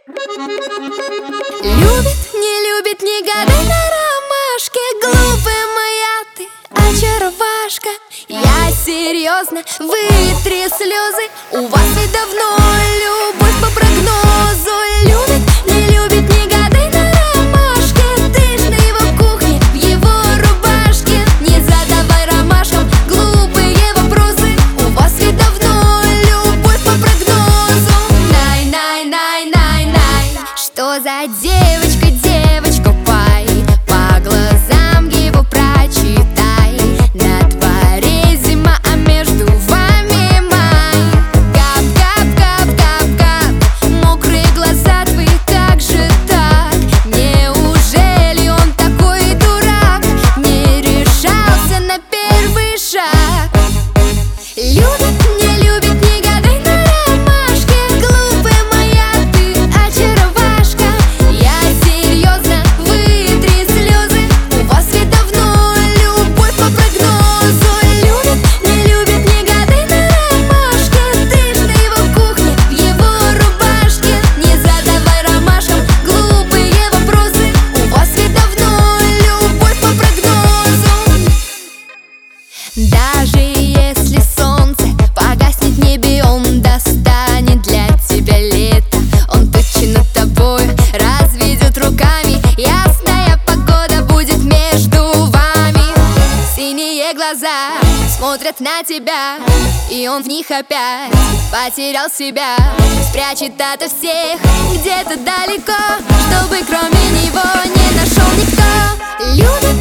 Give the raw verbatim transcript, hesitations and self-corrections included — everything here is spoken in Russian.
Любит, не любит, не гадай на ромашке. Глупая моя ты очаровашка. Я серьезно, вытри слезы. У вас ведь давно любовь по прогнозу. Любит, не любит, не гадай на ромашке. Ты ж на его кухне, в его рубашке. Не задавай ромашкам глупые вопросы. У вас ведь давно любовь по прогнозу. Най-най-най-най-най. Что за девочка, девочка, пай? По глазам его прочитай. На дворе зима, а между вами май. Кап-кап-кап-кап-кап. Мокрые глаза твои, как же так? Неужели он такой дурак? Не решался на первый шаг. Любит, не любит, не гадай на ромашке. Глупая моя ты очаровашка. Я серьезно, вытри слезы. У вас ведь давно любовь по прогнозу. Любит, не любит, не гадай на ромашке. Ты ж на его кухне, в его рубашке. Не задавай ромашкам глупые вопросы. У вас ведь давно любовь по прогнозу. Даже если солнце погаснет в небе, он достанет для тебя лето. Он тучи над тобой разведет руками. Ясная погода будет между вами. Синие глаза смотрят на тебя, и он в них опять потерял себя. Спрячет ото всех где-то далеко, чтобы кроме него не нашел никто. Любит,